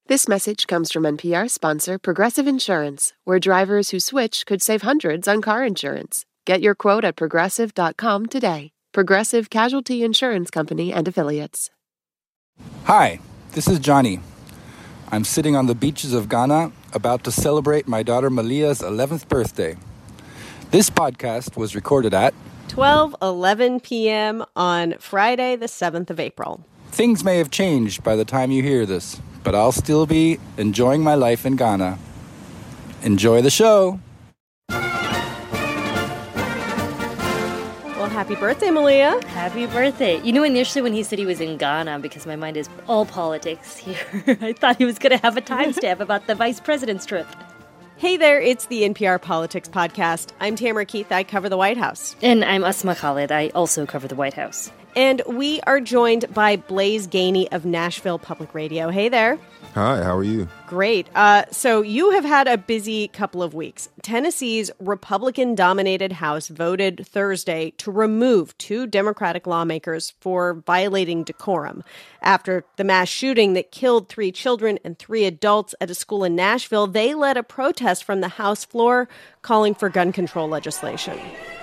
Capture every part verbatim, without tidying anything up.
This message comes from N P R sponsor Progressive Insurance, where drivers who switch could save hundreds on car insurance. Get your quote at progressive dot com today. Progressive Casualty Insurance Company and Affiliates. Hi, this is Johnny. I'm sitting on the beaches of Ghana about to celebrate my daughter Malia's eleventh birthday. This podcast was recorded at twelve eleven p.m. on Friday, the seventh of April. Things may have changed by the time you hear this, but I'll still be enjoying my life in Ghana. Enjoy the show. Well, happy birthday, Malia. Happy birthday. You know, initially when he said he was in Ghana, because my mind is all politics here, I thought he was going to have a timestamp about the vice president's trip. Hey there, it's the N P R Politics Podcast. I'm Tamara Keith. I cover the White House. And I'm Asma Khalid. I also cover the White House. And we are joined by Blaise Gainey of Nashville Public Radio. Hey there. Hi, how are you? Great. Uh, so you have had a busy couple of weeks. Tennessee's Republican-dominated House voted Thursday to remove two Democratic lawmakers for violating decorum after the mass shooting that killed three children and three adults at a school in Nashville. They led a protest from the House floor calling for gun control legislation.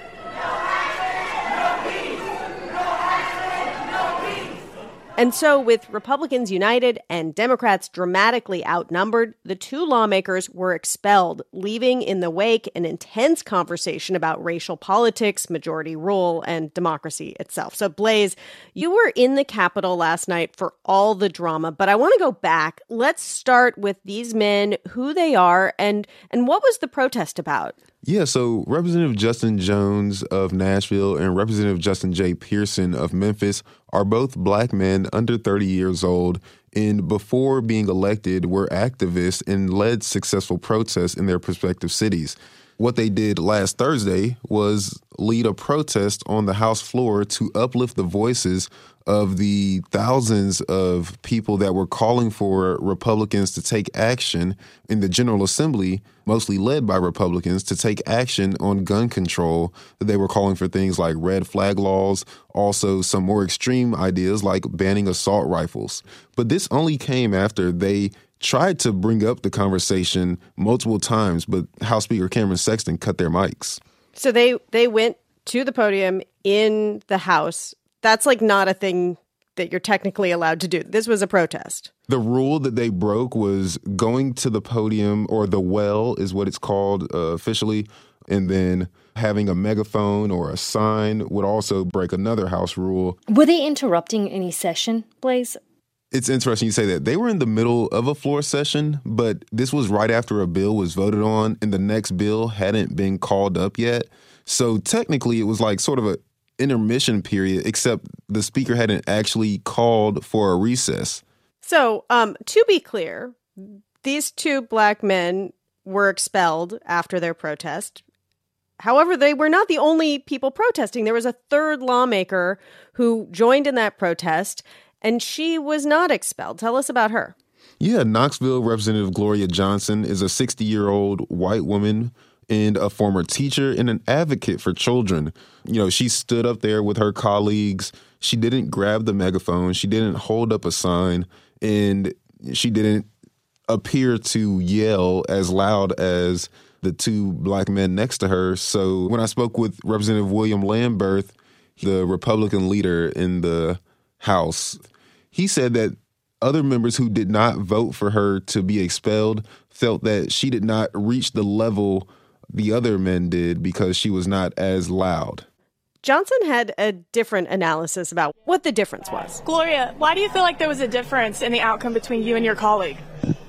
And so, with Republicans united and Democrats dramatically outnumbered, the two lawmakers were expelled, leaving in the wake an intense conversation about racial politics, majority rule, and democracy itself. So, Blaise, you were in the Capitol last night for all the drama, but I want to go back. Let's start with these men, who they are, and and what was the protest about? Yeah, so Representative Justin Jones of Nashville and Representative Justin J. Pearson of Memphis are both black men under thirty years old, and before being elected were activists and led successful protests in their respective cities. What they did last Thursday was lead a protest on the House floor to uplift the voices of the thousands of people that were calling for Republicans to take action in the General Assembly, mostly led by Republicans, to take action on gun control. They were calling for things like red flag laws, also some more extreme ideas like banning assault rifles. But this only came after they tried to bring up the conversation multiple times, but House Speaker Cameron Sexton cut their mics. So they, they went to the podium in the House. That's like not a thing that you're technically allowed to do. This was a protest. The rule that they broke was going to the podium, or the well is what it's called uh, officially, and then having a megaphone or a sign would also break another House rule. Were they interrupting any session, Blaise? It's interesting you say that. They were in the middle of a floor session, but this was right after a bill was voted on, and the next bill hadn't been called up yet. So technically, it was like sort of a intermission period, except the speaker hadn't actually called for a recess. So, um, to be clear, these two black men were expelled after their protest. However, they were not the only people protesting. There was a third lawmaker who joined in that protest, and she was not expelled. Tell us about her. Yeah, Knoxville Representative Gloria Johnson is a sixty-year-old white woman and a former teacher and an advocate for children. You know, she stood up there with her colleagues. She didn't grab the megaphone. She didn't hold up a sign, and she didn't appear to yell as loud as the two black men next to her. So when I spoke with Representative William Lamberth, the Republican leader in the House, he said that other members who did not vote for her to be expelled felt that she did not reach the level the other men did because she was not as loud. Johnson had a different analysis about what the difference was. Gloria, why do you feel like there was a difference in the outcome between you and your colleague?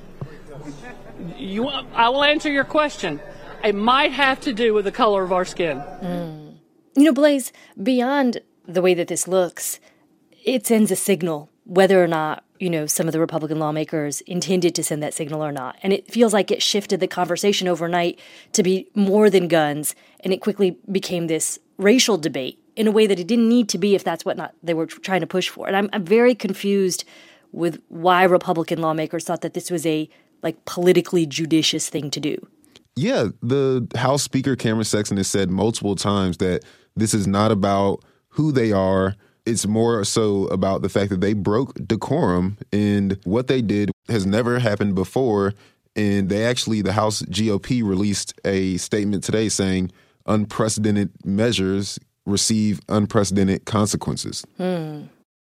You, I will answer your question. It might have to do with the color of our skin. Mm. You know, Blaise, beyond the way that this looks, it sends a signal, whether or not, you know, some of the Republican lawmakers intended to send that signal or not. And it feels like it shifted the conversation overnight to be more than guns, and it quickly became this racial debate in a way that it didn't need to be if that's what not they were trying to push for. And I'm, I'm very confused with why Republican lawmakers thought that this was a, like, politically judicious thing to do. Yeah, the House Speaker Cameron Sexton has said multiple times that this is not about who they are. It's more so about the fact that they broke decorum, and what they did has never happened before. And they actually, the House G O P released a statement today saying unprecedented measures receive unprecedented consequences. Hmm.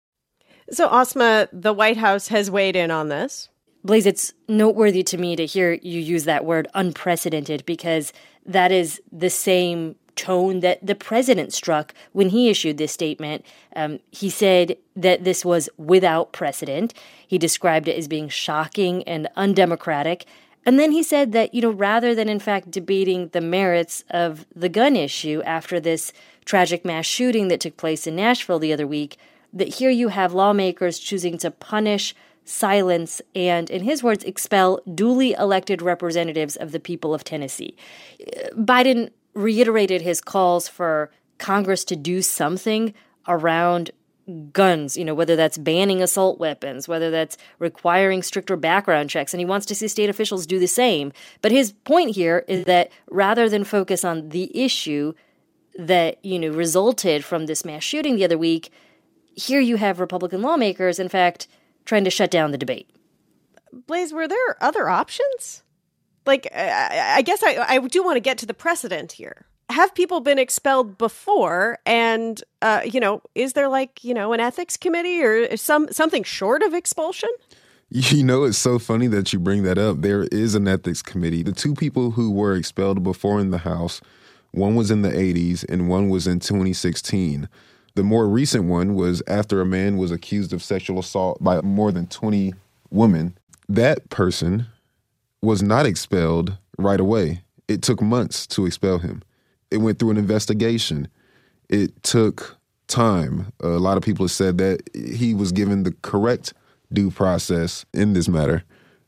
So, Asma, the White House has weighed in on this. Blaze, it's noteworthy to me to hear you use that word unprecedented, because that is the same tone that the president struck when he issued this statement. Um, he said that this was without precedent. He described it as being shocking and undemocratic. And then he said that, you know, rather than in fact debating the merits of the gun issue after this tragic mass shooting that took place in Nashville the other week, that here you have lawmakers choosing to punish, silence, and, in his words, expel duly elected representatives of the people of Tennessee. Biden reiterated his calls for Congress to do something around guns, you know, whether that's banning assault weapons, whether that's requiring stricter background checks, and he wants to see state officials do the same. But his point here is that rather than focus on the issue that, you know, resulted from this mass shooting the other week, here you have Republican lawmakers, in fact, trying to shut down the debate. Blaze, were there other options? Like, I, I guess I, I do want to get to the precedent here. Have people been expelled before? And, uh, you know, is there like, you know, an ethics committee or some something short of expulsion? You know, it's so funny that you bring that up. There is an ethics committee. The two people who were expelled before in the House, one was in the eighties and one was in twenty sixteen. The more recent one was after a man was accused of sexual assault by more than twenty women. That person was not expelled right away. It took months to expel him. It went through an investigation. It took time. A lot of people have said that he was given the correct due process in this matter.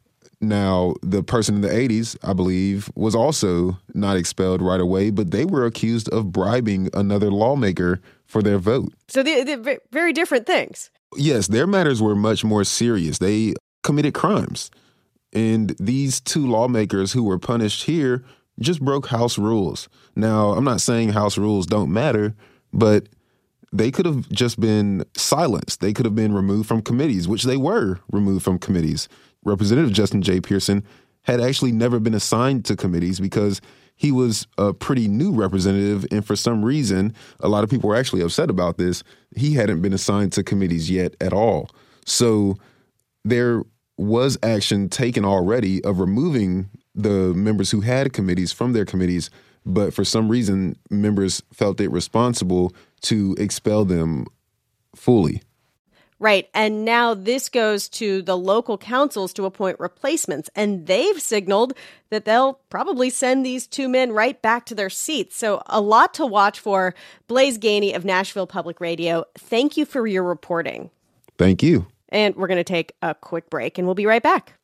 Now, the person in the eighties, I believe, was also not expelled right away, but they were accused of bribing another lawmaker for their vote. So they're, they're very different things. Yes, their matters were much more serious. They committed crimes. And these two lawmakers who were punished here just broke House rules. Now, I'm not saying House rules don't matter, but they could have just been silenced. They could have been removed from committees, which they were removed from committees. Representative Justin J. Pearson had actually never been assigned to committees because he was a pretty new representative. And for some reason, a lot of people were actually upset about this. He hadn't been assigned to committees yet at all. So there was action taken already of removing the members who had committees from their committees, but for some reason, members felt it responsible to expel them fully. Right. And now this goes to the local councils to appoint replacements. And they've signaled that they'll probably send these two men right back to their seats. So a lot to watch for. Blaze Gainey of Nashville Public Radio, thank you for your reporting. Thank you. And we're going to take a quick break, and we'll be right back.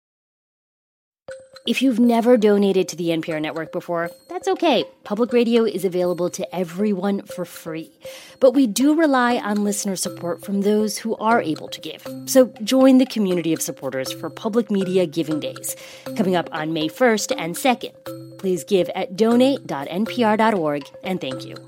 If you've never donated to the N P R network before, that's okay. Public radio is available to everyone for free. But we do rely on listener support from those who are able to give. So join the community of supporters for Public Media Giving Days, coming up on May first and second. Please give at donate dot n p r dot org, and thank you.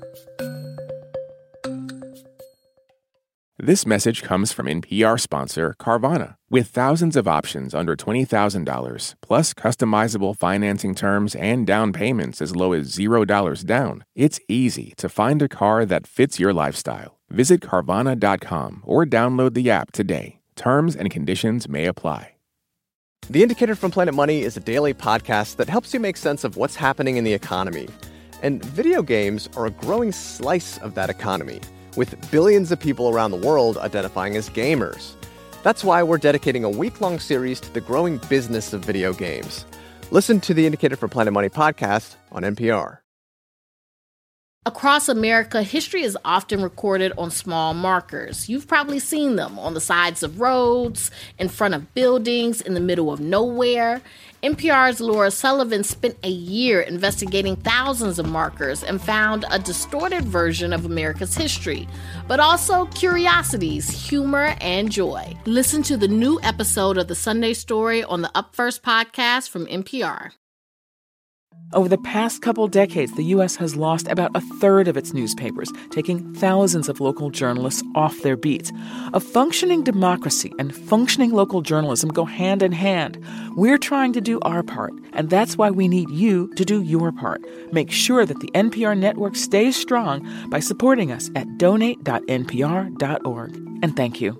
This message comes from N P R sponsor Carvana. With thousands of options under twenty thousand dollars, plus customizable financing terms and down payments as low as zero dollars down, it's easy to find a car that fits your lifestyle. Visit Carvana dot com or download the app today. Terms and conditions may apply. The Indicator from Planet Money is a daily podcast that helps you make sense of what's happening in the economy. And video games are a growing slice of that economy, with billions of people around the world identifying as gamers. That's why we're dedicating a week-long series to the growing business of video games. Listen to the Indicator from Planet Money podcast on N P R. Across America, history is often recorded on small markers. You've probably seen them on the sides of roads, in front of buildings, in the middle of nowhere. N P R's Laura Sullivan spent a year investigating thousands of markers and found a distorted version of America's history, but also curiosities, humor, and joy. Listen to the new episode of The Sunday Story on the Up First podcast from N P R. Over the past couple decades, the U S has lost about a third of its newspapers, taking thousands of local journalists off their beats. A functioning democracy and functioning local journalism go hand in hand. We're trying to do our part, and that's why we need you to do your part. Make sure that the N P R network stays strong by supporting us at donate dot n p r dot org. And thank you.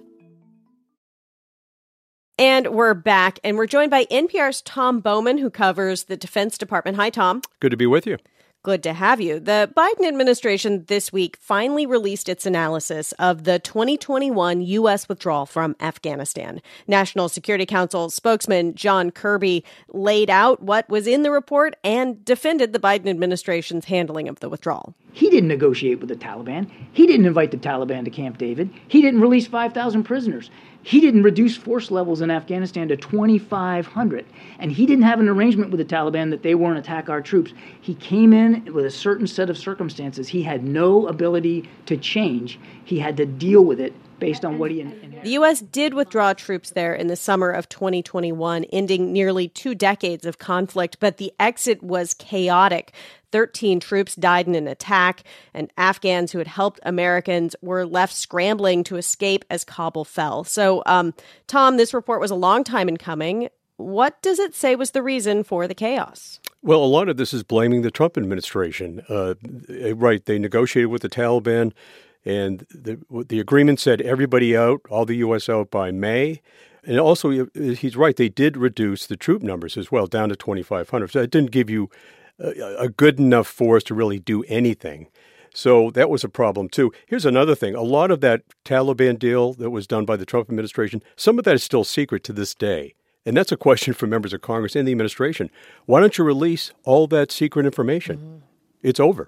And we're back, and we're joined by N P R's Tom Bowman, who covers the Defense Department. Hi, Tom. Good to be with you. Good to have you. The Biden administration this week finally released its analysis of the twenty twenty-one U S withdrawal from Afghanistan. National Security Council spokesman John Kirby laid out what was in the report and defended the Biden administration's handling of the withdrawal. He didn't negotiate with the Taliban. He didn't invite the Taliban to Camp David. He didn't release five thousand prisoners. He didn't reduce force levels in Afghanistan to twenty-five hundred. And he didn't have an arrangement with the Taliban that they weren't attack our troops. He came in with a certain set of circumstances. He had no ability to change. He had to deal with it based on what he inherited. The U S did withdraw troops there in the summer of twenty twenty-one, ending nearly two decades of conflict, but the exit was chaotic. thirteen troops died in an attack, and Afghans who had helped Americans were left scrambling to escape as Kabul fell. So, um, Tom, this report was a long time in coming. What does it say was the reason for the chaos? Well, a lot of this is blaming the Trump administration. Uh, right, they negotiated with the Taliban, and the, the agreement said everybody out, all the U S out by May. And also, he's right, they did reduce the troop numbers as well, down to twenty-five hundred. So it didn't give you a, a good enough force to really do anything. So that was a problem, too. Here's another thing. A lot of that Taliban deal that was done by the Trump administration, some of that is still secret to this day. And that's a question for members of Congress and the administration. Why don't you release all that secret information? Mm-hmm. It's over.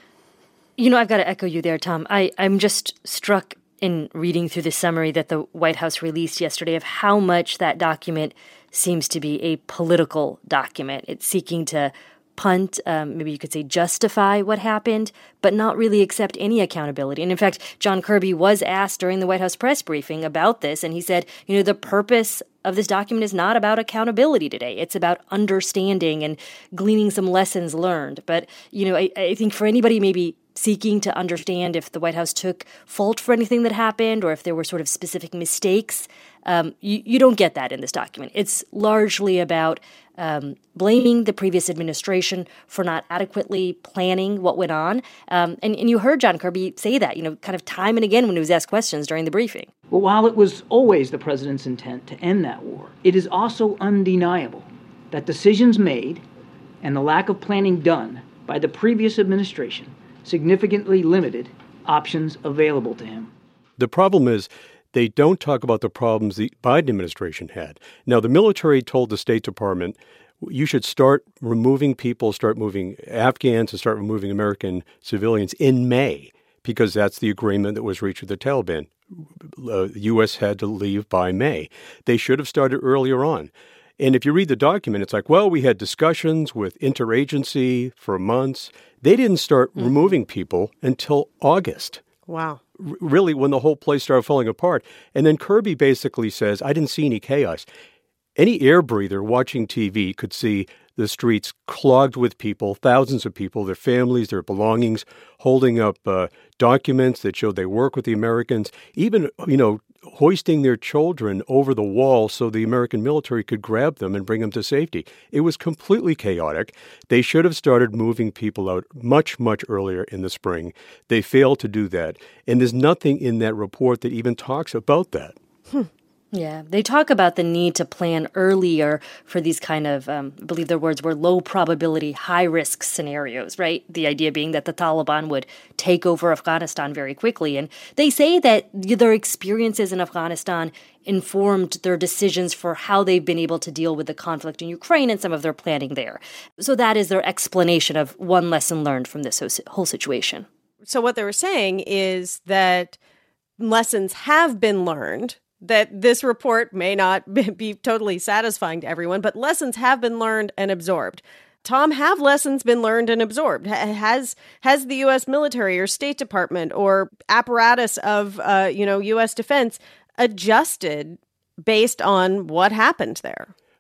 You know, I've got to echo you there, Tom. I, I'm just struck in reading through the summary that the White House released yesterday of how much that document seems to be a political document. It's seeking to punt, um, maybe you could say justify what happened, but not really accept any accountability. And in fact, John Kirby was asked during the White House press briefing about this, and he said, you know, the purpose of this document is not about accountability today. It's about understanding and gleaning some lessons learned. But, you know, I, I think for anybody maybe seeking to understand if the White House took fault for anything that happened or if there were sort of specific mistakes, um, you, you don't get that in this document. It's largely about um, blaming the previous administration for not adequately planning what went on. Um, and, and you heard John Kirby say that, you know, kind of time and again when he was asked questions during the briefing. Well, while it was always the president's intent to end that war, it is also undeniable that decisions made and the lack of planning done by the previous administration significantly limited options available to him. The problem is they don't talk about the problems the Biden administration had. Now, the military told the State Department, you should start removing people, start moving Afghans and start removing American civilians in May, because that's the agreement that was reached with the Taliban. Uh, the U S had to leave by May. They should have started earlier on. And if you read the document, it's like, well, we had discussions with interagency for months. They didn't start mm-hmm. removing people until August. Wow. R- really, when the whole place started falling apart. And then Kirby basically says, I didn't see any chaos. Any air breather watching T V could see the streets clogged with people, thousands of people, their families, their belongings, holding up uh, documents that showed they work with the Americans, even, you know, hoisting their children over the wall so the American military could grab them and bring them to safety. It was completely chaotic. They should have started moving people out much, much earlier in the spring. They failed to do that. And there's nothing in that report that even talks about that. Hmm. Yeah, they talk about the need to plan earlier for these kind of, um, I believe their words were low probability, high risk scenarios, right? The idea being that the Taliban would take over Afghanistan very quickly. And they say that their experiences in Afghanistan informed their decisions for how they've been able to deal with the conflict in Ukraine and some of their planning there. So that is their explanation of one lesson learned from this whole situation. So what they were saying is that lessons have been learned, that this report may not be totally satisfying to everyone, but lessons have been learned and absorbed. Tom, have lessons been learned and absorbed? Has has the U S military or State Department or apparatus of, uh, you know, U S defense adjusted based on what happened there?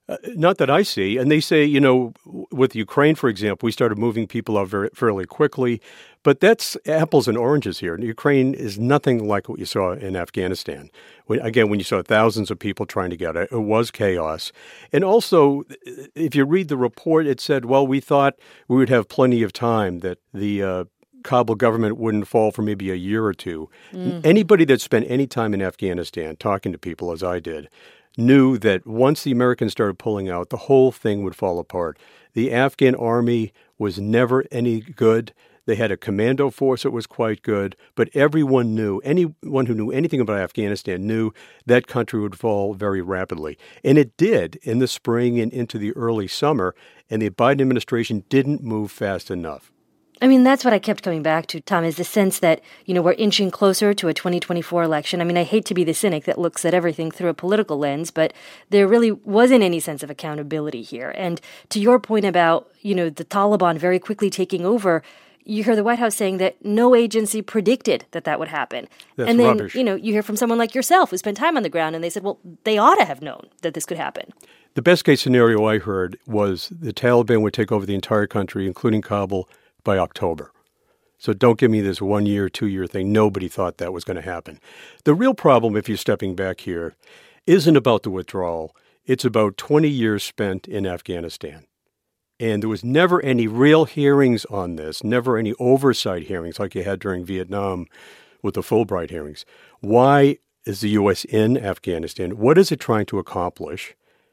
Uh, not that I see. And they say, you know, with Ukraine, for example, we started moving people out very, fairly quickly. But that's apples and oranges here. Ukraine is nothing like what you saw in Afghanistan. When, again, when you saw thousands of people trying to get it, it was chaos. And also, if you read the report, it said, well, we thought we would have plenty of time, that the uh, Kabul government wouldn't fall for maybe a year or two. Mm. Anybody that spent any time in Afghanistan talking to people, as I did, knew that once the Americans started pulling out, the whole thing would fall apart. The Afghan army was never any good. They had a commando force that was quite good, but everyone knew, anyone who knew anything about Afghanistan knew that country would fall very rapidly. And it did in the spring and into the early summer, and the Biden administration didn't move fast enough. I mean, that's what I kept coming back to, Tom, is the sense that, you know, we're inching closer to a twenty twenty-four election. I mean, I hate to be the cynic that looks at everything through a political lens, but there really wasn't any sense of accountability here. And to your point about, you know, the Taliban very quickly taking over, you hear the White House saying that no agency predicted that that would happen. That's and then, rubbish. You know, you hear from someone like yourself who spent time on the ground, and they said, well, they ought to have known that this could happen. The best case scenario I heard was the Taliban would take over the entire country, including Kabul, by October. So don't give me this one-year, two-year thing. Nobody thought that was going to happen. The real problem, if you're stepping back here, isn't about the withdrawal. It's about twenty years spent in Afghanistan. And there was never any real hearings on this, never any oversight hearings like you had during Vietnam with the Fulbright hearings. Why is the U S in Afghanistan? What is it trying to accomplish?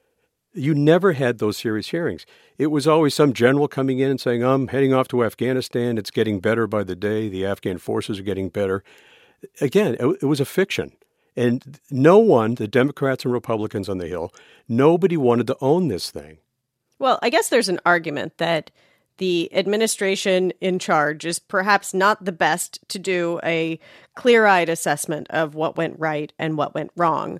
You never had those serious hearings. It was always some general coming in and saying, I'm heading off to Afghanistan. It's getting better by the day. The Afghan forces are getting better. Again, it, it was a fiction. And no one, the Democrats and Republicans on the Hill, nobody wanted to own this thing. Well, I guess there's an argument that the administration in charge is perhaps not the best to do a clear-eyed assessment of what went right and what went wrong.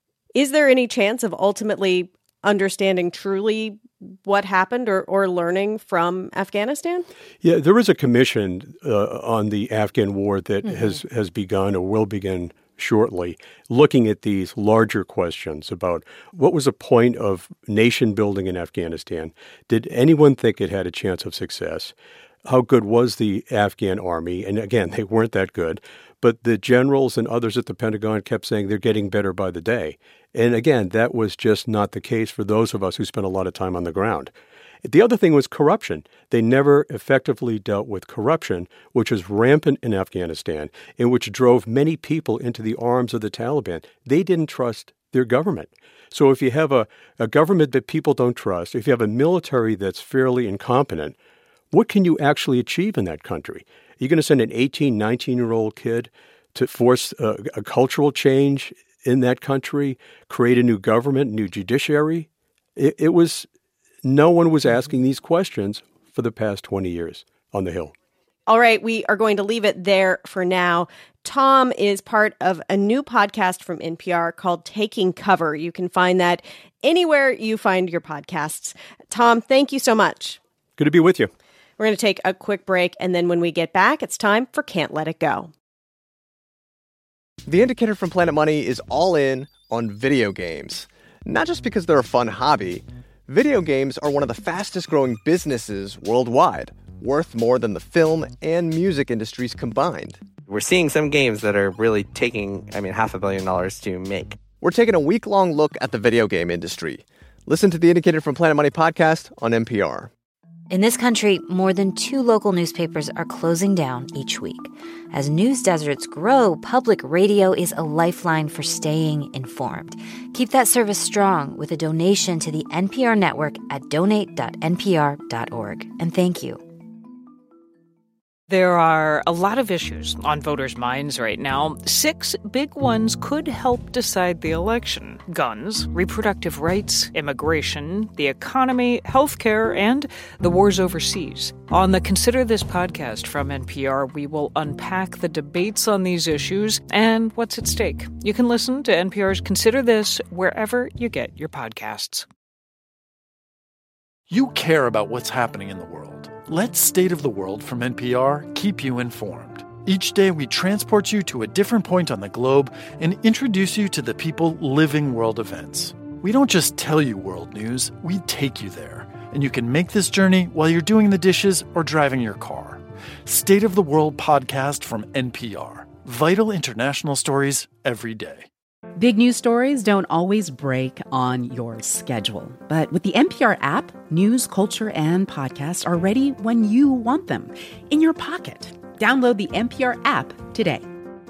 Is there any chance of ultimately understanding truly what happened or, or learning from Afghanistan? Yeah, there is a commission uh, on the Afghan war that mm-hmm. has, has begun or will begin shortly, looking at these larger questions about what was the point of nation building in Afghanistan? Did anyone think it had a chance of success? How good was the Afghan army? And again, they weren't that good. But the generals and others at the Pentagon kept saying they're getting better by the day. And again, that was just not the case for those of us who spent a lot of time on the ground. The other thing was corruption. They never effectively dealt with corruption, which was rampant in Afghanistan and which drove many people into the arms of the Taliban. They didn't trust their government. So if you have a, a government that people don't trust, if you have a military that's fairly incompetent, what can you actually achieve in that country? You're going to send an eighteen, nineteen-year-old kid to force a, a cultural change in that country, create a new government, new judiciary? It, it was, no one was asking these questions for the past twenty years on the Hill. All right, we are going to leave it there for now. Tom is part of a new podcast from N P R called Taking Cover. You can find that anywhere you find your podcasts. Tom, thank you so much. Good to be with you. We're going to take a quick break, and then when we get back, it's time for Can't Let It Go. The Indicator from Planet Money is all in on video games. Not just because they're a fun hobby. Video games are one of the fastest growing businesses worldwide, worth more than the film and music industries combined. We're seeing some games that are really taking, I mean, half a billion dollars to make. We're taking a week-long look at the video game industry. Listen to the Indicator from Planet Money podcast on N P R. In this country, more than two local newspapers are closing down each week. As news deserts grow, public radio is a lifeline for staying informed. Keep that service strong with a donation to the N P R network at donate dot n p r dot org. And thank you. There are a lot of issues on voters' minds right now. Six big ones could help decide the election: guns, reproductive rights, immigration, the economy, healthcare, and the wars overseas. On the Consider This podcast from N P R, we will unpack the debates on these issues and what's at stake. You can listen to N P R's Consider This wherever you get your podcasts. You care about what's happening in the world. Let State of the World from N P R keep you informed. Each day we transport you to a different point on the globe and introduce you to the people living world events. We don't just tell you world news, we take you there. And you can make this journey while you're doing the dishes or driving your car. State of the World podcast from N P R. Vital international stories every day. Big news stories don't always break on your schedule. But with the N P R app, news, culture, and podcasts are ready when you want them. In your pocket. Download the N P R app today.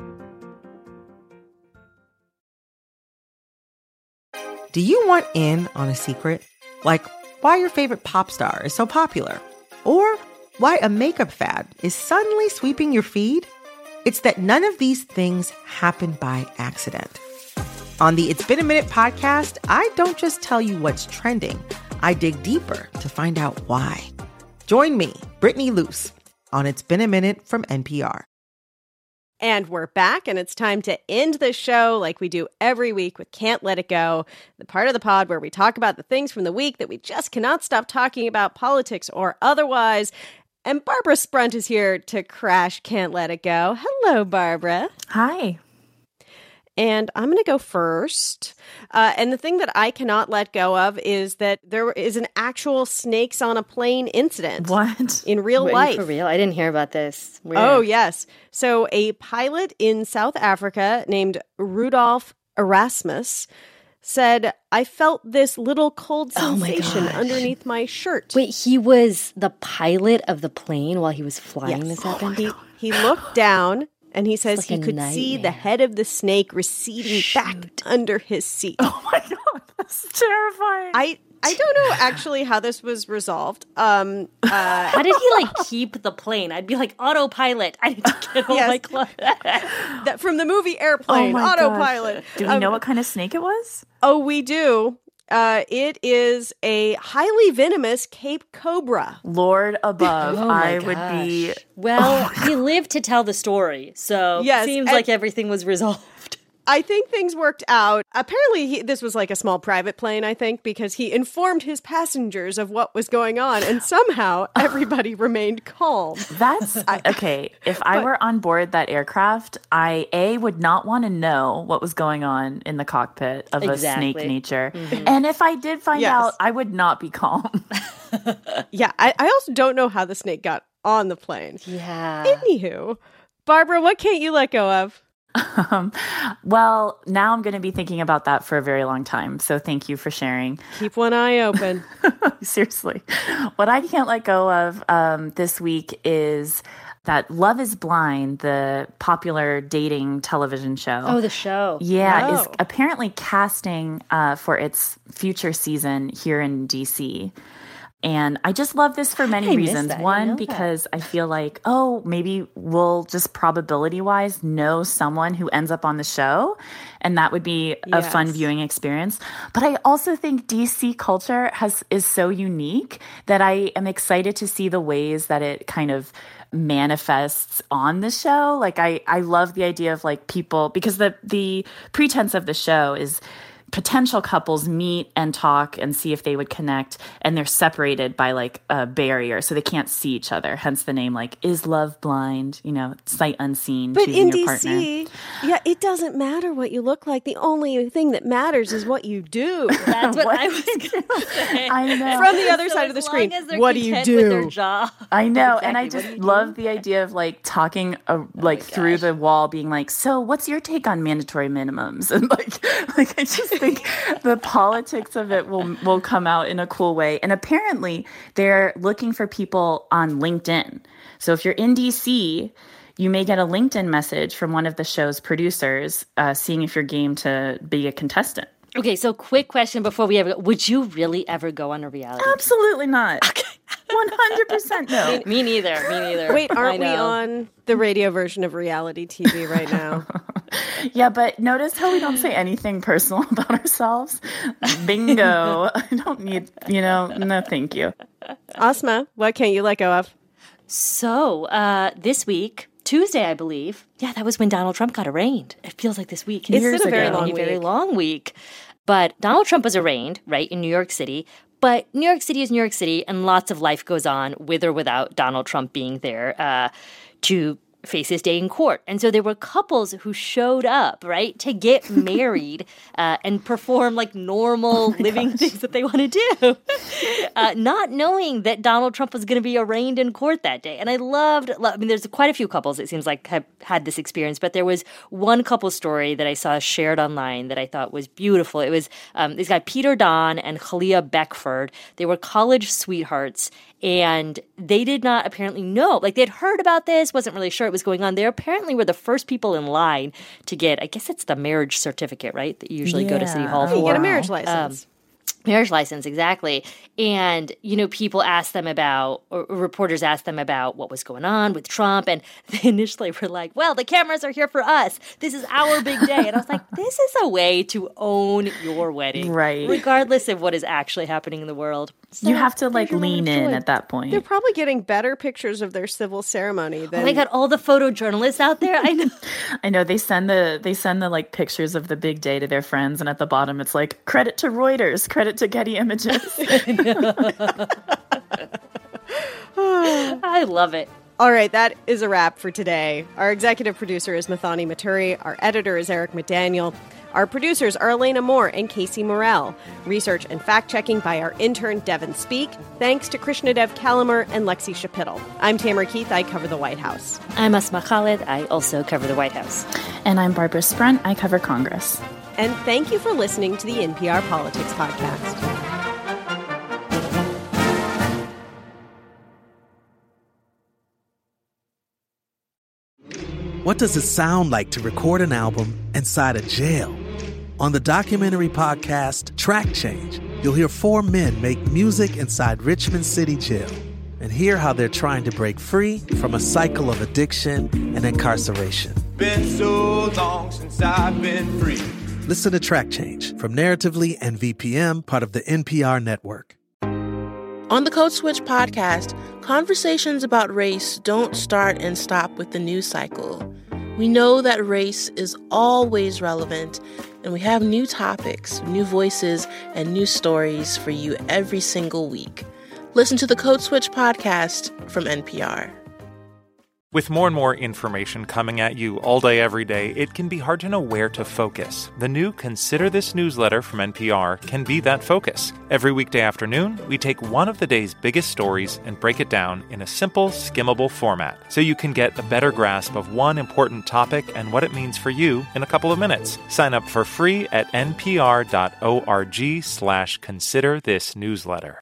Do you want in on a secret? Like why your favorite pop star is so popular? Or why a makeup fad is suddenly sweeping your feed? It's that none of these things happen by accident. On the It's Been a Minute podcast, I don't just tell you what's trending. I dig deeper to find out why. Join me, Brittany Luce, on It's Been a Minute from N P R. And we're back, and it's time to end the show like we do every week with Can't Let It Go, the part of the pod where we talk about the things from the week that we just cannot stop talking about, politics or otherwise. And Barbara Sprunt is here to crash Can't Let It Go. Hello, Barbara. Hi. And I'm going to go first. Uh, and the thing that I cannot let go of is that there is an actual snakes on a plane incident. What? In real Wait, life. For real? I didn't hear about this. Weird. Oh, yes. So a pilot in South Africa named Rudolf Erasmus said, I felt this little cold sensation oh underneath my shirt. Wait, he was the pilot of the plane while he was flying Yes. this happened? He, he looked down. And he says like he a could nightmare. see the head of the snake receding Shoot. back under his seat. Oh my God, that's terrifying. I, I don't know actually how this was resolved. Um, uh, How did he like keep the plane? I'd be like, autopilot. I need to get all Yes. my clothes. that from the movie Airplane, Oh my autopilot. gosh. Do we Um, know what kind of snake it was? Oh, we do. Uh, it is a highly venomous Cape Cobra. Lord above, Oh my I would be. gosh. Well, he lived to tell the story, so Yes, seems and- like everything was resolved. I think things worked out. Apparently, he, this was like a small private plane, I think, because he informed his passengers of what was going on, and somehow everybody remained calm. That's okay. If I But- were on board that aircraft, I A would not want to know what was going on in the cockpit of Exactly. a snake nature. Mhm. And if I did find Yes. out, I would not be calm. Yeah, I, I also don't know how the snake got on the plane. Yeah. Anywho, Barbara, what can't you let go of? Um, well, now I'm going to be thinking about that for a very long time. So thank you for sharing. Keep one eye open. Seriously. What I can't let go of um, this week is that Love is Blind, the popular dating television show. Oh, the show. Yeah, Oh. is apparently casting uh, for its future season here in D C. And I just love this for many I missed reasons. that. I didn't One, know because I feel like, oh, maybe we'll just probability wise know someone who ends up on the show. And that would be a fun Yes. viewing experience. But I also think D C culture has is so unique that I am excited to see the ways that it kind of manifests on the show. Like I, I love the idea of like people, because the the pretense of the show is potential couples meet and talk and see if they would connect, and they're separated by like a barrier, so they can't see each other. Hence the name, like, is love blind? You know, sight unseen. But choosing in your D partner. C, yeah, it doesn't matter what you look like. The only thing that matters is what you do. That's what I was going to say. I know. From the other So side as of the long screen, as they're what do you content with their do? job. I know, and I Exactly. What just do you love the idea of like talking, uh, like through the wall, being like, "So, what's your take on mandatory minimums?" And like, like I just think the politics of it will will come out in a cool way. And apparently, they're looking for people on LinkedIn. So if you're in D C, you may get a LinkedIn message from one of the show's producers, uh, seeing if you're game to be a contestant. Okay, so quick question before we ever go. Would you really ever go on a reality? Absolutely not. one hundred percent no. Me, me neither. Me neither. Wait, I aren't we know. on the radio version of reality T V right now? Yeah, but notice how we don't say anything personal about ourselves. Bingo. I don't need, you know, no thank you. Asma, what can't you let go of? So, uh, this week, Tuesday, I believe. Yeah, that was when Donald Trump got arraigned. It feels like this week. It's years been a very ago. long A very week. long week. But Donald Trump was arraigned, right, in New York City. But New York City is New York City, and lots of life goes on with or without Donald Trump being there uh, to face his day in court. And so there were couples who showed up, right, to get married uh, and perform like normal oh living gosh. things that they want to do, uh, not knowing that Donald Trump was going to be arraigned in court that day. And I loved, I mean, there's quite a few couples, it seems like, have had this experience, but there was one couple story that I saw shared online that I thought was beautiful. It was um, this guy, Peter Don and Khalia Beckford. They were college sweethearts, and they did not apparently know. Like, they'd heard about this, wasn't really sure it was going on. They apparently were the first people in line to get, I guess it's the marriage certificate, right? That you usually yeah. go to City Hall for. You get a marriage license. Um, Marriage license, exactly. And, you know, people asked them about, or reporters asked them about what was going on with Trump. And they initially were like, well, the cameras are here for us. This is our big day. And I was like, this is a way to own your wedding. Right. Regardless of what is actually happening in the world. So you have to, like, lean in at that point. They're probably getting better pictures of their civil ceremony than... Oh, they got all the photojournalists out there. I know. I know. They send the, they send the, like, pictures of the big day to their friends. And at the bottom, it's like, credit to Reuters, credit to Getty Images. I love it. All right, that is a wrap for today. Our executive producer is Mathani Maturi. Our editor is Eric McDaniel. Our producers are Elena Moore and Casey Morrell. Research and fact-checking by our intern, Devin Speak. Thanks to Krishnadev Kalamer and Lexi Shapittle. I'm Tamara Keith. I cover the White House. I'm Asma Khalid. I also cover the White House. And I'm Barbara Sprent. I cover Congress. And thank you for listening to the N P R Politics Podcast. What does it sound like to record an album inside a jail? On the documentary podcast Track Change, you'll hear four men make music inside Richmond City Jail and hear how they're trying to break free from a cycle of addiction and incarceration. Been so long since I've been free. Listen to Track Change from Narratively and V P M, part of the N P R network. On the Code Switch podcast, conversations about race don't start and stop with the news cycle. We know that race is always relevant, and we have new topics, new voices, and new stories for you every single week. Listen to the Code Switch podcast from N P R. With more and more information coming at you all day, every day, it can be hard to know where to focus. The new Consider This newsletter from N P R can be that focus. Every weekday afternoon, we take one of the day's biggest stories and break it down in a simple, skimmable format, so you can get a better grasp of one important topic and what it means for you in a couple of minutes. Sign up for free at npr.org slash consider this newsletter.